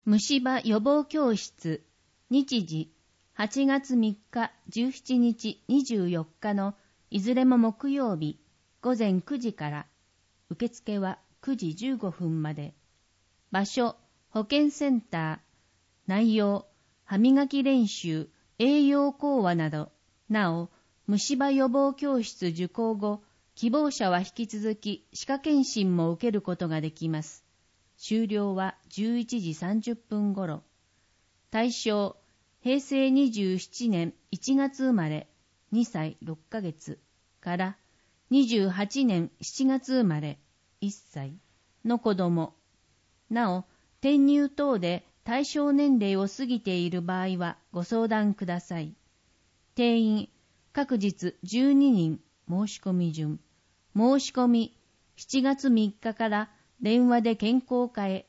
虫歯予防教室、日時、8月3日、17日、24日のいずれも木曜日、午前9時から、受付は9時15分まで。場所、保健センター。内容、歯磨き練習、栄養講話など。なお、虫歯予防教室受講後、希望者は引き続き歯科検診も受けることができます。終了は11時30分頃。対象、平成27年1月生まれ、2歳6ヶ月から28年7月生まれ、1歳の子供。なお、転入等で対象年齢を過ぎている場合はご相談ください。定員、各日12人、申し込み順。申し込み、7月3日から電話で健康課へ。